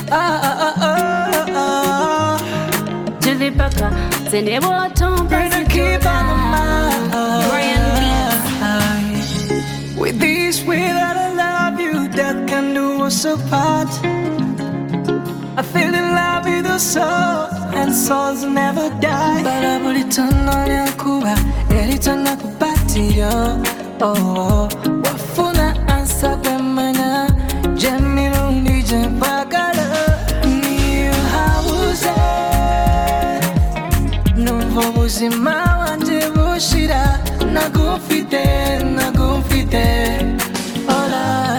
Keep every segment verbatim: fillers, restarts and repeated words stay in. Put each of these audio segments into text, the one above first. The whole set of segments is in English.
Ah, ah, ah, ah, ah. Julie Baka, Zenebo Tom, Gonna keep on the mind. Brian With this, without I love you, that can do us apart. I feel in love with the soul, and souls never die. But I put it on your kuba, it on a patio. Oh, wafuna ansa kwemana, Jemmy Rundi Jempagala. New house, no vamos in my one, Bushira, Nagufite, Nagufite. Hola,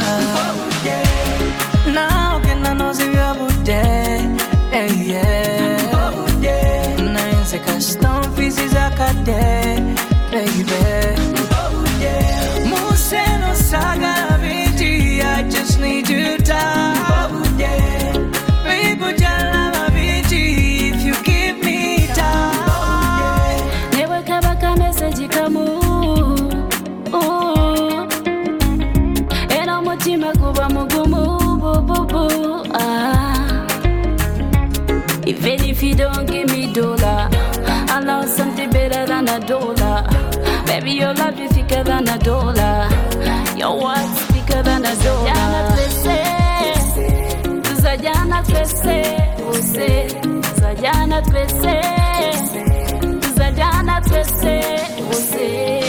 now can I know if you're good? Hey, yeah, nine seconds, don't pieces a cat, baby. Museno saga, baby, I just need you time. Baby, jala, baby, if you give me time. Never kabaka message kamu. Oh, eno mutima kuba mugumu, bu bu bu. Ah, even if you don't give me dollar, I know something better than a dollar. Baby, your love is thicker than a dollar. Your words thicker than a dollar. Jana twese, tuza jana twese, ose. Tuza jana twese, tuza jana twese, ose.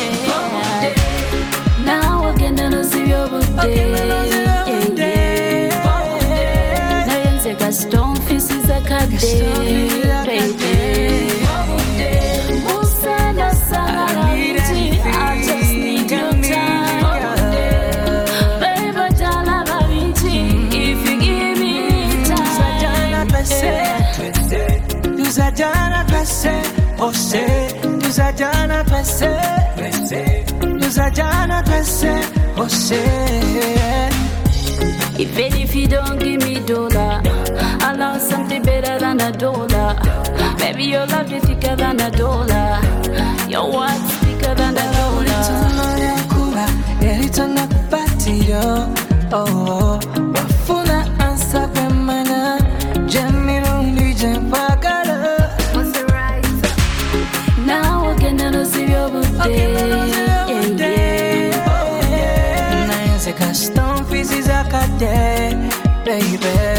Now again, I know see your birthday. Now you say Gaston fils is a cadet, baby. I just need your time, baby. Jala babinchi, if you give me time. Tuza jana twese, ose. Tuza jana twese, tuza jana twese, ose. Even if you don't give me dollar, I know something better than a dollar. Baby, your love is thicker than a dollar. Your words thicker than a dollar. Oh, wafuna ansa kwemana, Jemmy Rundi Jempagala. What's the right? Now again, I know see your birthday. Nine seconds, don't fizz is a cat, baby.